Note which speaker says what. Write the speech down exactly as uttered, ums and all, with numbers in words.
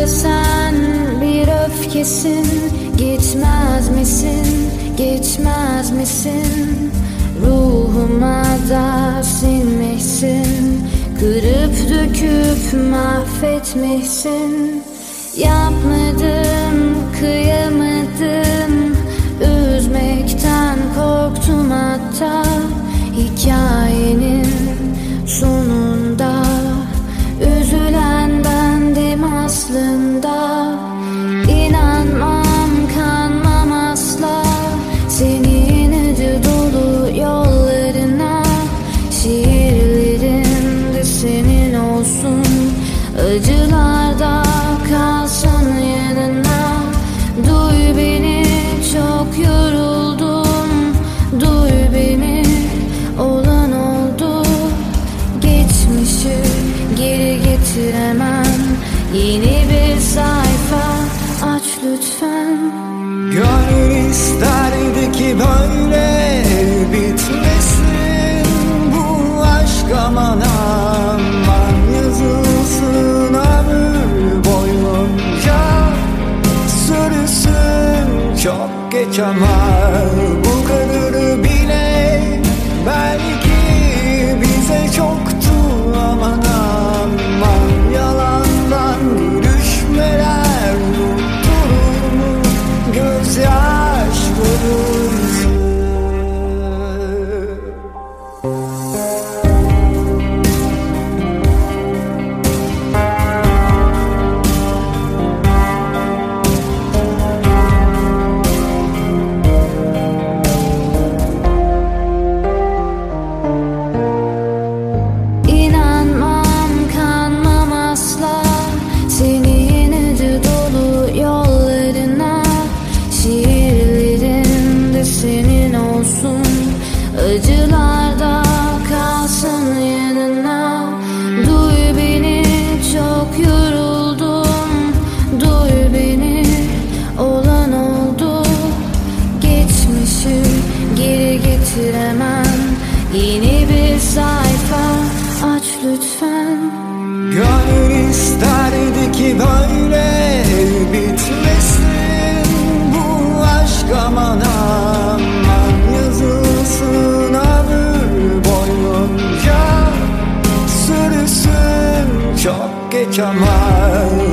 Speaker 1: sen bir öfkesin. Gitmez misin, geçmez misin? Ruhuma da sinmişsin. Kırıp döküp mahvetmişsin. Yapmadım, kıyamadım. Üzmekten korktum hatta. Hikayenin sonunda üzülen bendim aslında. İnanmam, kanmam asla senin acı dolu yollarına. Şiirlerim de senin olsun, acılarda kalsın yanına. Duy beni, çok yoruldum. Duy beni, olan oldu. Geçmişi geri getiremem. Yeni bir sayfa aç lütfen.
Speaker 2: Gönül isterdi ki böyle bitmesin bu aşk, aman aman yazılsın ömür boyunca. Sürüsün çok geç ama bu kadarı bile belki bize çoktu. Aman aman yalandan gülüşmeler durur mu? Gözyaşlarımızı
Speaker 1: İnanmam, kanmam asla senin acı dolu yollarına. Şiirlerim de senin olsun, acılarda kalsın yanına. Duy beni, çok yoruldum. Duy beni, olan oldu. Geçmişi geri getiremem. Yeni bir sayfa aç lütfen.
Speaker 2: gönül isterdi ki böyle bitmesin bu aşk, aman aman yazılsın ömür boyunca. Sürüsün çok geç ama